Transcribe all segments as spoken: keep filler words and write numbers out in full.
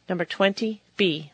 Number twenty B.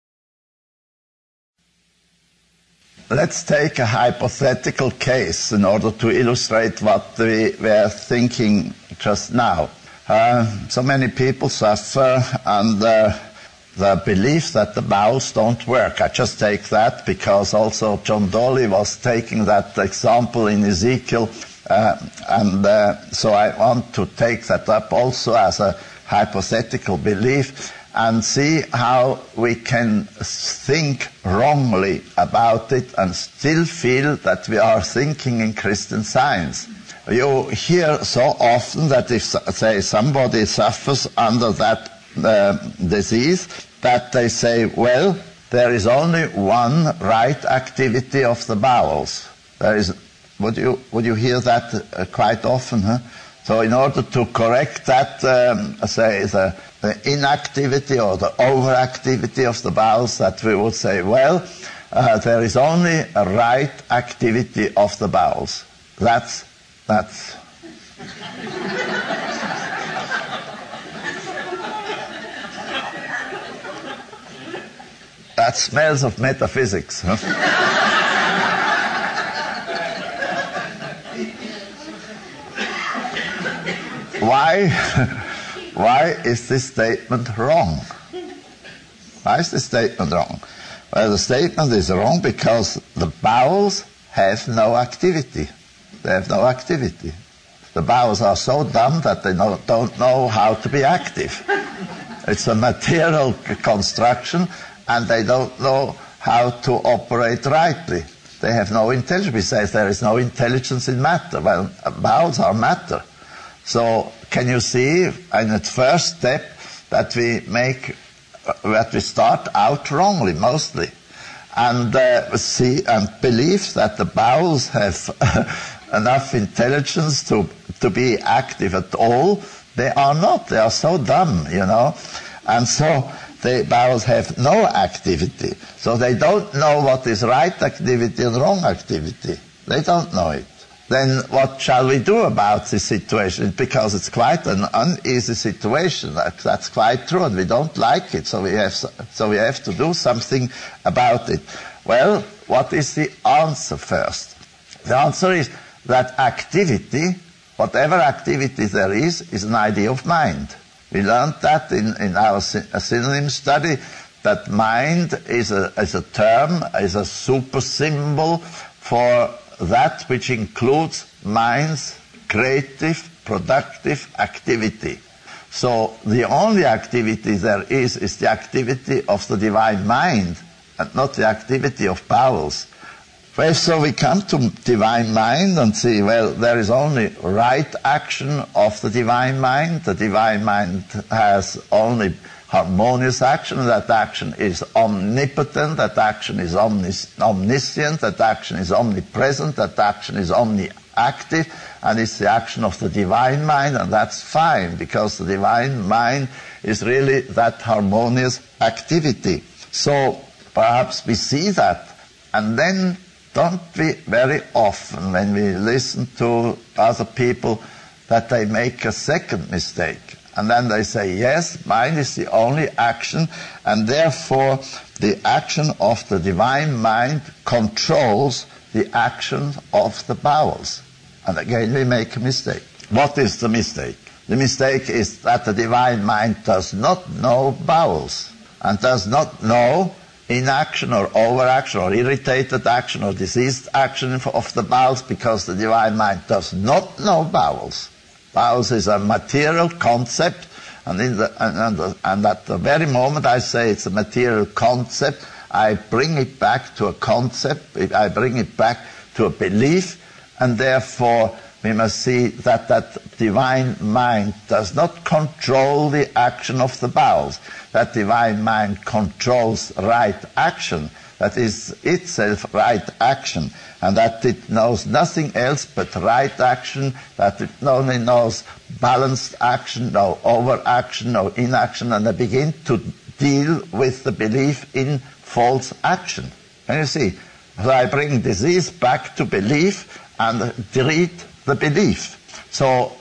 Let's take a hypothetical case in order to illustrate what we were thinking just now. Uh, so many people suffer under the belief that the bowels don't work. I just take that because also John Dolly was taking that example in Ezekiel, uh, and uh, so I want to take that up also as a hypothetical belief and see how we can think wrongly about it and still feel that we are thinking in Christian Science. You hear so often that if, say, somebody suffers under that uh, disease, that they say, well, there is only one right activity of the bowels. There is, would you, would you hear that uh, quite often, huh? So in order to correct that, um, say, the, the inactivity or the overactivity of the bowels, that we would say, well, uh, there is only a right activity of the bowels. That's, that's. That smells of metaphysics, huh? Why, why is this statement wrong? Why is this statement wrong? Well, the statement is wrong because the bowels have no activity. They have no activity. The bowels are so dumb that they no, don't know how to be active. It's a material construction, and they don't know how to operate rightly. They have no intelligence. We say there is no intelligence in matter. Well, bowels are matter. So can you see in the first step that we make, that we start out wrongly mostly, and uh, see and believe that the bowels have enough intelligence to to be active at all? They are not. They are so dumb, you know, and so the bowels have no activity. So they don't know what is right activity and wrong activity. They don't know it. Then what shall we do about this situation? Because it's quite an uneasy situation. That, that's quite true, and we don't like it, so we have so we have to do something about it. Well, what is the answer first? The answer is that activity, whatever activity there is, is an idea of mind. We learned that in, in our synonym study, that mind is a, is a term, is a super symbol for that which includes mind's creative, productive activity. So the only activity there is, is the activity of the divine mind, and not the activity of bowels. Well, so we come to divine mind and see, well, there is only right action of the divine mind. The divine mind has only harmonious action. That action is omnipotent. That action is omnis- omniscient. That action is omnipresent. That action is omniactive. And it's the action of the divine mind, and that's fine, because the divine mind is really that harmonious activity. So perhaps we see that, and then don't we very often, when we listen to other people, that they make a second mistake? And then they say, yes, mind is the only action, and therefore the action of the divine mind controls the action of the bowels. And again, we make a mistake. What is the mistake? The mistake is that the divine mind does not know bowels, and does not know inaction or overaction or irritated action or diseased action of the bowels, because the divine mind does not know bowels. Bowels is a material concept, and, in the, and, and, the, and at the very moment I say it's a material concept, I bring it back to a concept, I bring it back to a belief, and therefore we must see that that divine mind does not control the action of the bowels. That divine mind controls right action, that is itself right action, and that it knows nothing else but right action, that it only knows balanced action, no overaction, no inaction, and they begin to deal with the belief in false action. And you see, so I bring disease back to belief and treat the belief. So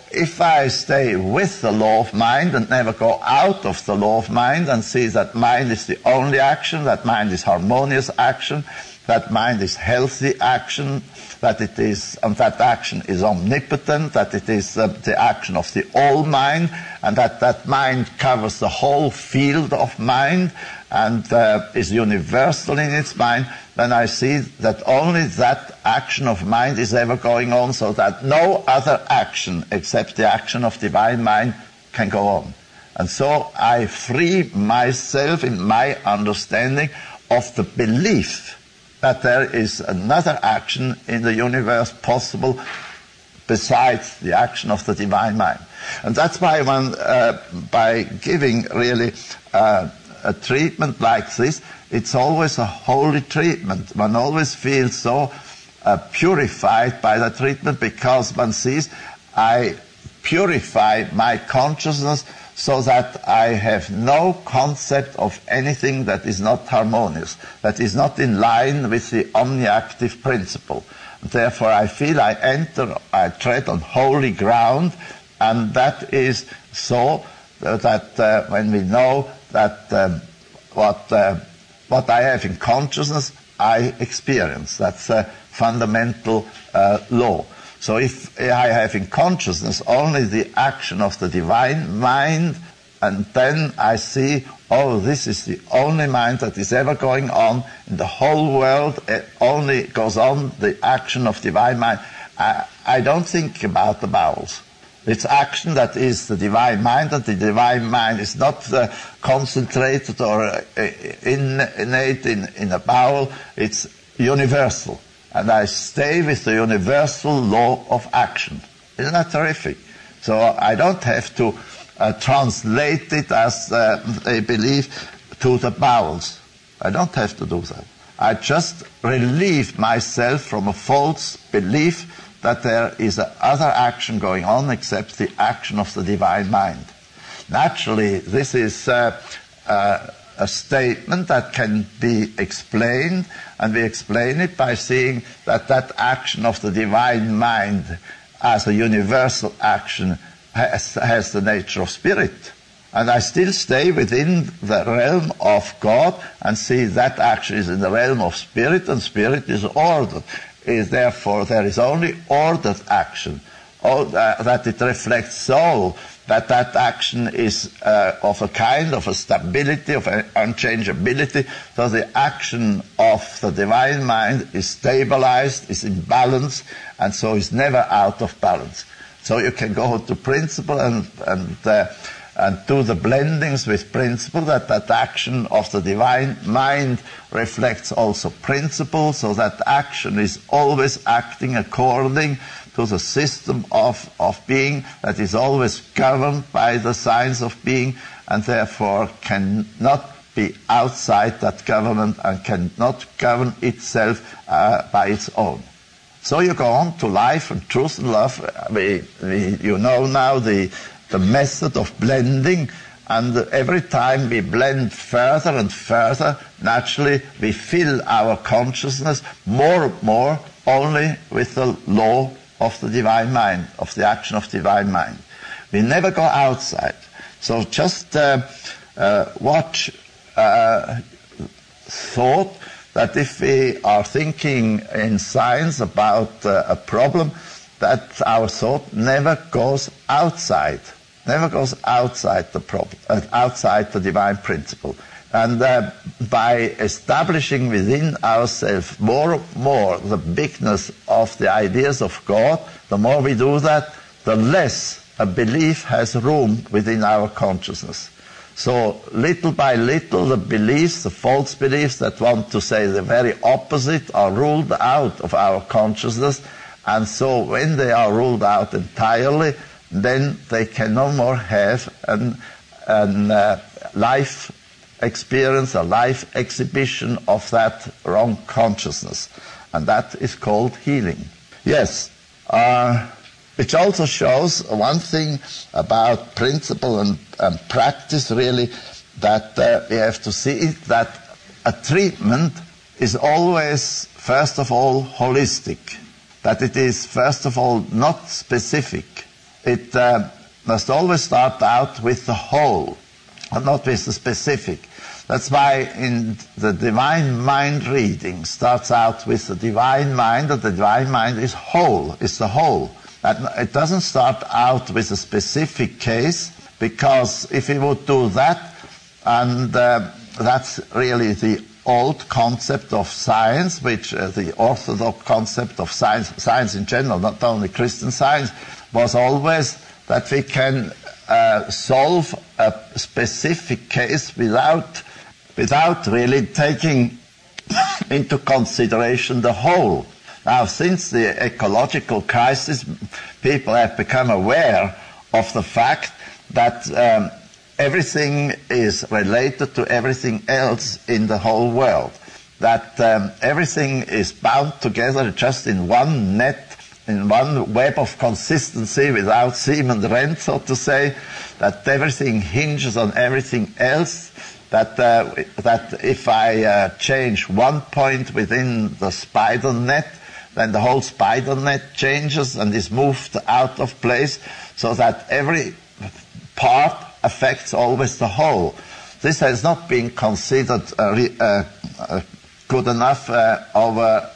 if I stay with the law of mind and never go out of the law of mind and see that mind is the only action, that mind is harmonious action, that mind is healthy action, that it is, and that action is omnipotent, that it is uh, the action of the all mind, and that that mind covers the whole field of mind and uh, is universal in its mind, then I see that only that action of mind is ever going on, so that no other action except the action of divine mind can go on. And so I free myself in my understanding of the belief that there is another action in the universe possible besides the action of the divine mind. And that's why one, uh, by giving really uh, a treatment like this, it's always a holy treatment. One always feels so uh, purified by the treatment, because one sees I purify my consciousness so that I have no concept of anything that is not harmonious, that is not in line with the omniactive principle. Therefore I feel I enter, I tread on holy ground, and that is so that uh, when we know that um, what, uh, what I have in consciousness, I experience. That's a fundamental uh, law. So if I have in consciousness only the action of the divine mind, and then I see, oh, this is the only mind that is ever going on in the whole world, it only goes on the action of divine mind, I, I don't think about the bowels. It's action that is the divine mind, and the divine mind is not uh, concentrated or uh, innate in, in a bowel, it's universal. And I stay with the universal law of action. Isn't that terrific? So I don't have to uh, translate it as uh, they believe to the bowels. I don't have to do that. I just relieve myself from a false belief that there is other action going on except the action of the divine mind. Naturally, this is uh, uh, a statement that can be explained, and we explain it by seeing that that action of the divine mind as a universal action has, has the nature of spirit. And I still stay within the realm of God and see that action is in the realm of spirit, and spirit is ordered. Is therefore there is only ordered action, oh, uh, that it reflects soul, that that action is uh, of a kind of a stability, of an unchangeability, so the action of the divine mind is stabilized, is in balance, and so is never out of balance. So you can go to principle and and uh, and do the blendings with principle, that that action of the divine mind reflects also principle, so that action is always acting according to the system of, of being that is always governed by the science of being, and therefore cannot be outside that government and cannot govern itself uh, by its own. So you go on to life and truth and love. We, we, you know now the the method of blending, and every time we blend further and further, naturally we fill our consciousness more and more only with the law of the divine mind, of the action of divine mind. We never go outside. So just uh, uh, watch uh, thought that if we are thinking in science about uh, a problem, that our thought never goes outside. Never goes outside the problem, uh, outside the divine principle. And uh, by establishing within ourselves more and more the bigness of the ideas of God, the more we do that, the less a belief has room within our consciousness. So little by little, the beliefs, the false beliefs that want to say the very opposite, are ruled out of our consciousness. And so when they are ruled out entirely, then they can no more have an, an uh, life experience, a life exhibition of that wrong consciousness. And that is called healing. Yes, uh, which also shows one thing about principle and, and practice, really, that uh, we have to see that a treatment is always, first of all, holistic. That it is, first of all, not specific. it uh, must always start out with the whole, and not with the specific. That's why in the Divine Mind reading starts out with the Divine Mind, and the Divine Mind is whole, is the whole. And it doesn't start out with a specific case, because if it would do that, and uh, that's really the old concept of science, which uh, the orthodox concept of science, science in general, not only Christian science, was always that we can uh, solve a specific case without without really taking into consideration the whole. Now, since the ecological crisis, people have become aware of the fact that um, everything is related to everything else in the whole world, that um, everything is bound together just in one net, in one web of consistency without seam and rent, so to say, that everything hinges on everything else, that uh, that if I uh, change one point within the spider net, then the whole spider net changes and is moved out of place, so that every part affects always the whole. This has not been considered uh, re- uh, uh, good enough uh, over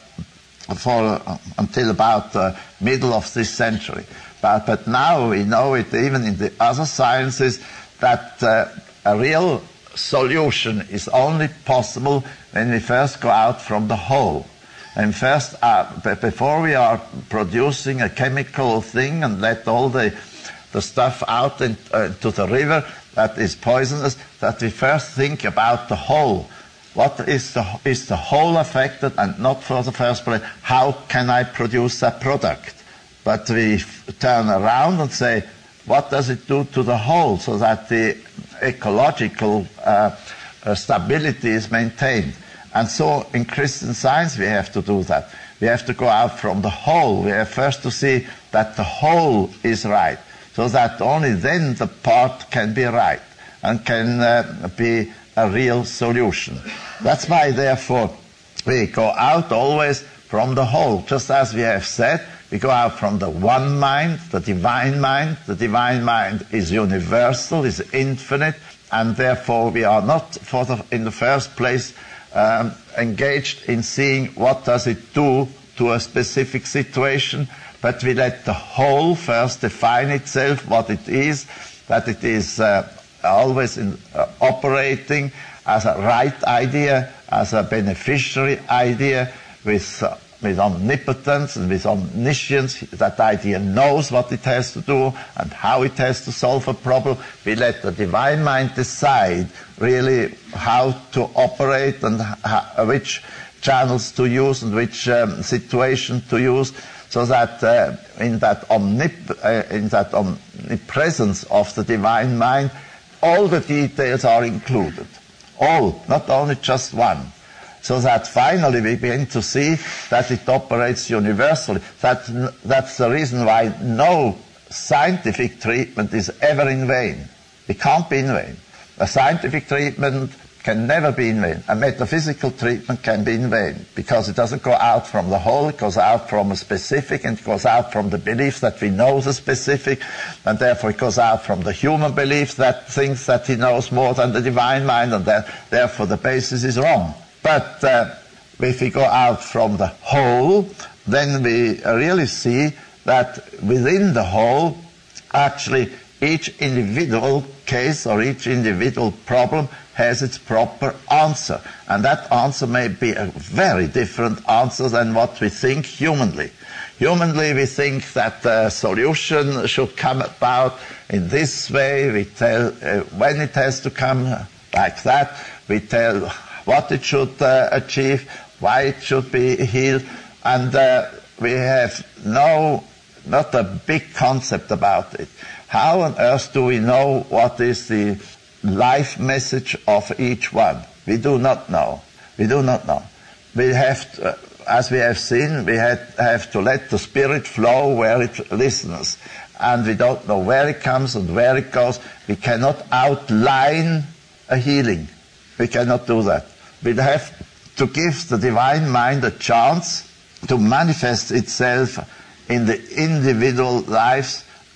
for uh, until about the middle of this century. But, but now we know it even in the other sciences that uh, a real solution is only possible when we first go out from the whole. And first, uh, b- before we are producing a chemical thing and let all the, the stuff out in, uh, to the river that is poisonous, that we first think about the whole. What is the, is the whole affected, and not for the first place, how can I produce that product? But we f- turn around and say, what does it do to the whole, so that the ecological uh, uh, stability is maintained? And so in Christian Science we have to do that. We have to go out from the whole. We have first to see that the whole is right, so that only then the part can be right and can uh, be a real solution. That's why, therefore, we go out always from the whole. Just as we have said, we go out from the one mind, the divine mind. The divine mind is universal, is infinite, and therefore we are not, for the, in the first place, um, engaged in seeing what does it do to a specific situation, but we let the whole first define itself, what it is, that it is uh, always in, uh, operating as a right idea, as a beneficiary idea, with uh, with omnipotence and with omniscience. That idea knows what it has to do and how it has to solve a problem. We let the divine mind decide really how to operate and how, which channels to use and which um, situation to use, so that uh, in that omnip- uh, in that omnipresence of the divine mind, all the details are included. All, not only just one. So that finally we begin to see that it operates universally. That, that's the reason why no scientific treatment is ever in vain. It can't be in vain. A scientific treatment can never be in vain. A metaphysical treatment can be in vain, because it doesn't go out from the whole, it goes out from a specific, and it goes out from the belief that we know the specific, and therefore it goes out from the human belief that thinks that he knows more than the divine mind, and that therefore the basis is wrong. But uh, if we go out from the whole, then we really see that within the whole, actually each individual case or each individual problem has its proper answer. And that answer may be a very different answer than what we think humanly. Humanly, we think that the solution should come about in this way. We tell uh, when it has to come like that. We tell what it should uh, achieve, why it should be healed, and uh, we have no, not a big concept about it. How on earth do we know what is the life message of each one? We do not know. We do not know. We have to, uh, as we have seen, we had, have to let the Spirit flow where it listens. And we don't know where it comes and where it goes. We cannot outline a healing. We cannot do that. We have to give the divine mind a chance to manifest itself in the individual lives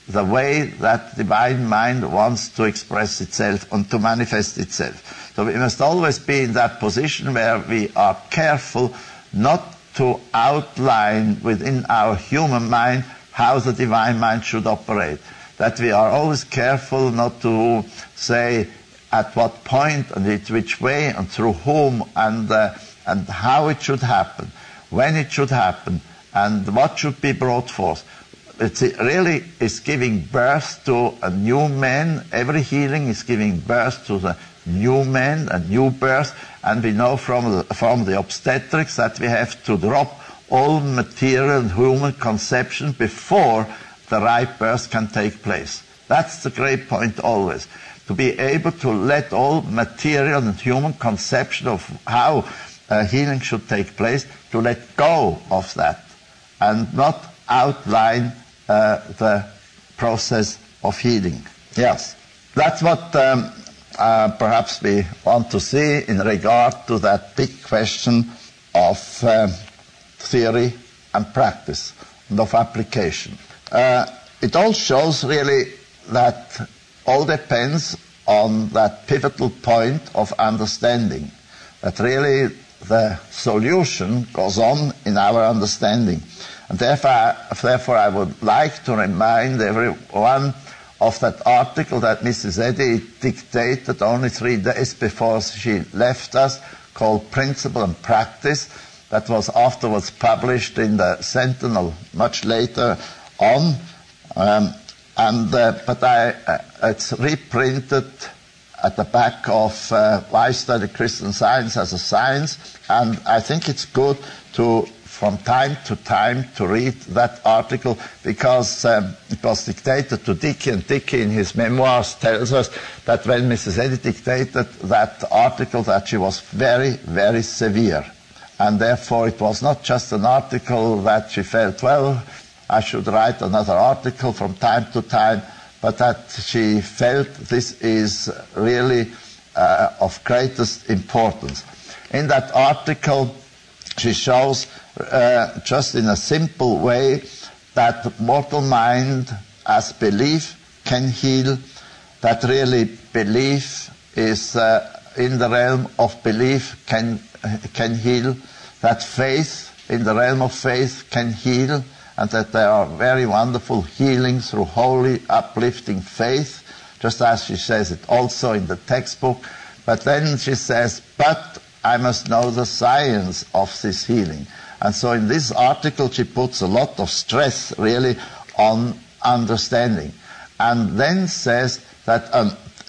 the way that divine mind wants to express itself and to manifest itself. So we must always be in that position where we are careful not to outline within our human mind how the divine mind should operate. That we are always careful not to say at what point and in which way and through whom and, uh, and how it should happen, when it should happen, and what should be brought forth. It really is giving birth to a new man. Every healing is giving birth to the new man, a new birth, and we know from the, from the obstetrics that we have to drop all material and human conception before the right birth can take place. That's the great point always, to be able to let all material and human conception of how uh, healing should take place, to let go of that and not outline uh, the process of healing. Yes, that's what um, uh, perhaps we want to see in regard to that big question of uh, theory and practice and of application. Uh, it all shows really that all depends on that pivotal point of understanding, that really the solution goes on in our understanding. And therefore, therefore I would like to remind everyone of that article that Missus Eddy dictated only three days before she left us, called Principle and Practice, that was afterwards published in the Sentinel much later on. Um, and uh, But I, uh, it's reprinted at the back of uh, Why Study Christian Science as a Science, and I think it's good to, from time to time, to read that article, because um, it was dictated to Dickey, and Dickey in his memoirs tells us that when Missus Eddy dictated that article, that she was very, very severe. And therefore it was not just an article that she felt, well, I should write another article from time to time, but that she felt this is really uh, of greatest importance. In that article, she shows uh, just in a simple way that mortal mind as belief can heal, that really belief is uh, in the realm of belief can, can heal, that faith in the realm of faith can heal, and that there are very wonderful healings through holy, uplifting faith, just as she says it also in the textbook. But then she says, but I must know the science of this healing. And so in this article she puts a lot of stress really on understanding. And then says that um,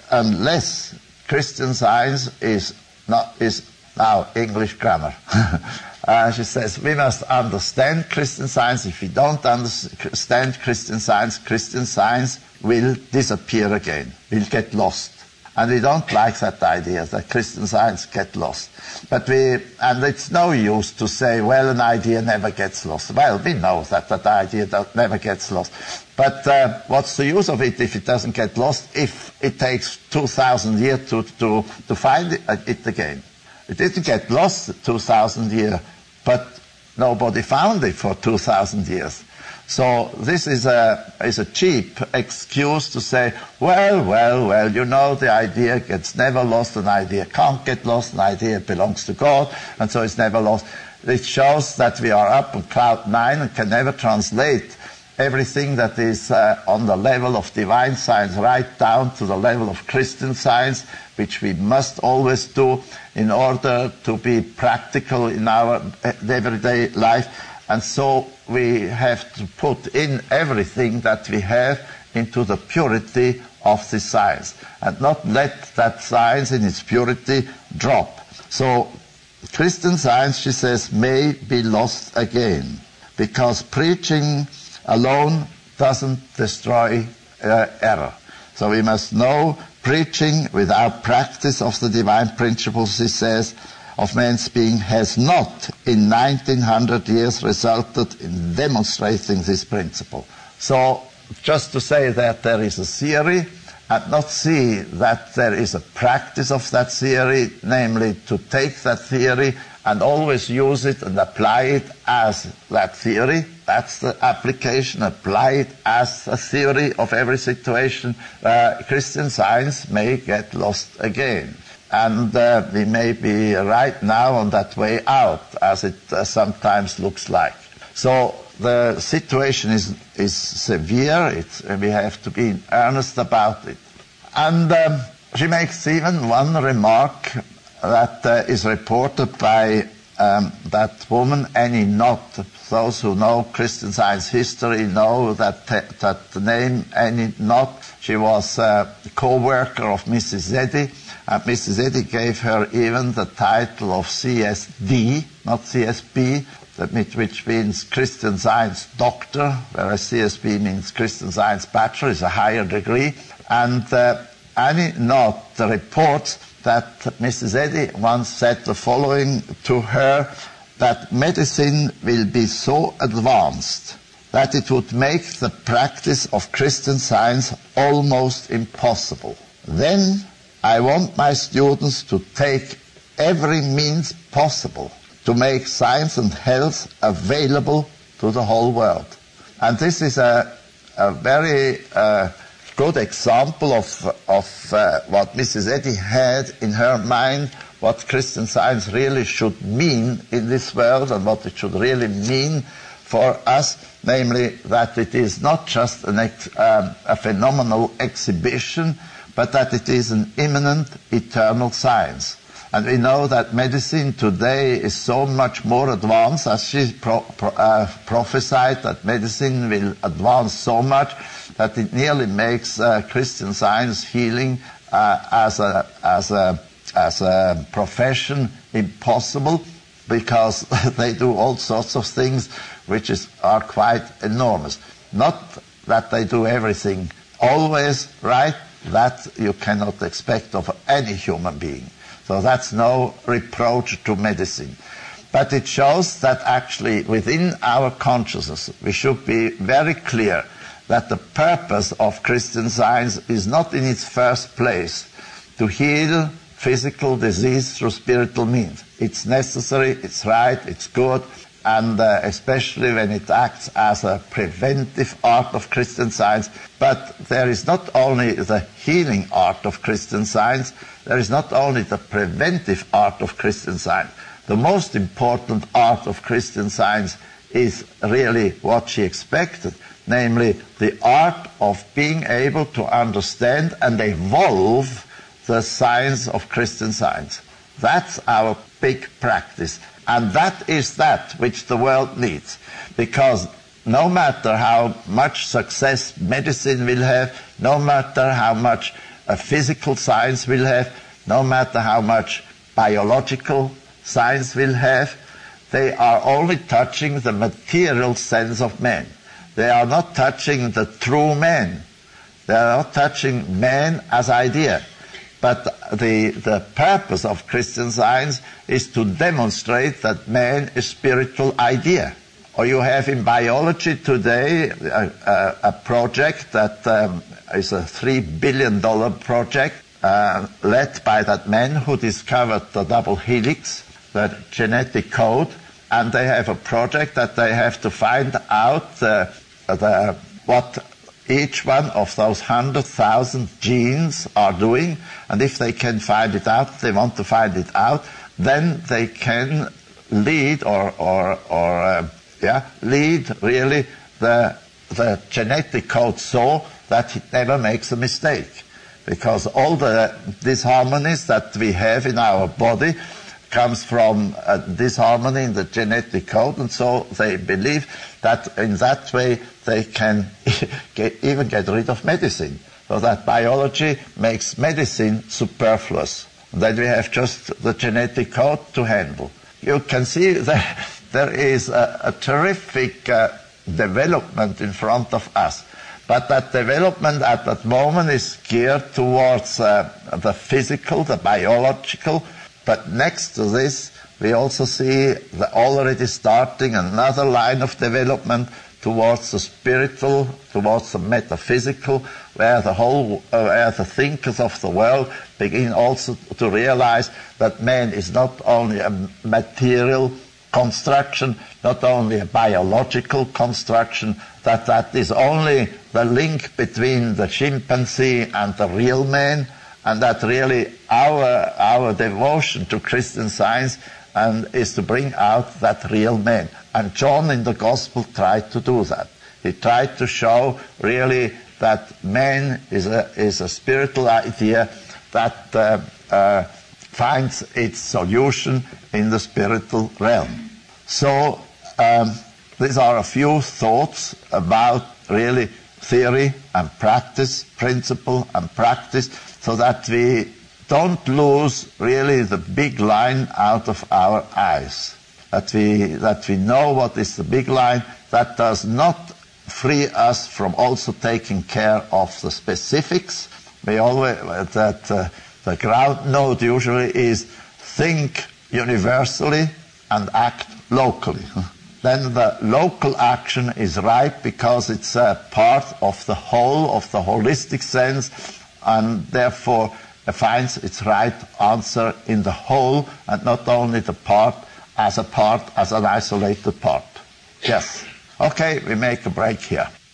unless Christian Science is not is now English grammar, Uh, she says, we must understand Christian Science. If we don't understand Christian Science, Christian Science will disappear again, will get lost. And we don't like that idea, that Christian Science get lost. But we, and it's no use to say, well, an idea never gets lost. Well, we know that that idea that never gets lost. But uh, what's the use of it if it doesn't get lost, if it takes two thousand years to, to, to find it, uh, it again? It didn't get lost two thousand years. But nobody found it for two thousand years. So this is a, is a cheap excuse to say, well, well, well, you know, the idea gets never lost, an idea can't get lost, an idea belongs to God, and so it's never lost. It shows that we are up on cloud nine and can never translate everything that is uh, on the level of divine science right down to the level of Christian Science, which we must always do in order to be practical in our everyday life. And so we have to put in everything that we have into the purity of the science, and not let that science in its purity drop. So Christian Science, she says, may be lost again, because preaching alone doesn't destroy uh, error. So we must know preaching without practice of the divine principles, he says, of man's being has not in nineteen hundred years resulted in demonstrating this principle. So just to say that there is a theory and not see that there is a practice of that theory, namely to take that theory and always use it and apply it as that theory. That's the application. Apply it as a theory of every situation. Uh, Christian Science may get lost again. And uh, we may be right now on that way out, as it uh, sometimes looks like. So the situation is, is severe. It's, we have to be earnest about it. And um, she makes even one remark that uh, is reported by um, that woman, Annie Knott. Those who know Christian Science history know that that the name Annie Knott. She was a co-worker of Missus Eddy, and Missus Eddy gave her even the title of C S D, not C S B, which means Christian Science Doctor, whereas C S B means Christian Science Bachelor, is a higher degree. And uh, Annie Knott reports that Missus Eddy once said the following to her, that medicine will be so advanced that it would make the practice of Christian Science almost impossible. Then I want my students to take every means possible to make science and health available to the whole world. And this is a, a very uh, good example of, of uh, what Missus Eddy had in her mind, what Christian Science really should mean in this world and what it should really mean for us, namely that it is not just an ex, um, a phenomenal exhibition, but that it is an immanent, eternal science. And we know that medicine today is so much more advanced, as she pro, pro, uh, prophesied, that medicine will advance so much that it nearly makes uh, Christian Science healing uh, as a as a as a profession impossible, because they do all sorts of things which is, are quite enormous. Not that they do everything always right, that you cannot expect of any human being. So that's no reproach to medicine. But it shows that actually within our consciousness we should be very clear that the purpose of Christian Science is not in its first place to heal physical disease through spiritual means. It's necessary, it's right, it's good, and uh, especially when it acts as a preventive art of Christian Science. But there is not only the healing art of Christian Science, there is not only the preventive art of Christian Science. The most important art of Christian Science is really what she expected, namely the art of being able to understand and evolve the science of Christian Science. That's our big practice. And that is that which the world needs. Because no matter how much success medicine will have, no matter how much uh, physical science will have, no matter how much biological science will have, they are only touching the material sense of man. They are not touching the true man. They are not touching man as idea. But the, the purpose of Christian Science is to demonstrate that man is spiritual idea. Or you have in biology today a, a, a project that um, is a three billion dollar project uh, led by that man who discovered the double helix, the genetic code, and they have a project that they have to find out uh, the, what each one of those one hundred thousand genes are doing, and if they can find it out, they want to find it out, then they can lead or or or uh, yeah lead really the the genetic code so that it never makes a mistake, because all the disharmonies that we have in our body comes from a disharmony in the genetic code, and so they believe that in that way they can get, even get rid of medicine, so that biology makes medicine superfluous. Then we have just the genetic code to handle. You can see that there is a, a terrific uh, development in front of us, but that development at that moment is geared towards uh, the physical, the biological. But next to this, we also see the already starting another line of development towards the spiritual, towards the metaphysical, where the whole, uh, where the thinkers of the world begin also to realize that man is not only a material construction, not only a biological construction, that that is only the link between the chimpanzee and the real man, and that really our our devotion to Christian Science and is to bring out that real man. And John in the Gospel tried to do that. He tried to show really that man is a is a spiritual idea that uh, uh, finds its solution in the spiritual realm. So um, these are a few thoughts about really theory and practice, principle and practice, so that we don't lose really the big line out of our eyes. That we that we know what is the big line. That does not free us from also taking care of the specifics. We always that uh, the ground note usually is think universally and act locally. Then the local action is right because it's a part of the whole, of the holistic sense, and therefore finds its right answer in the whole and not only the part as a part, as an isolated part. Yes. Okay, we make a break here.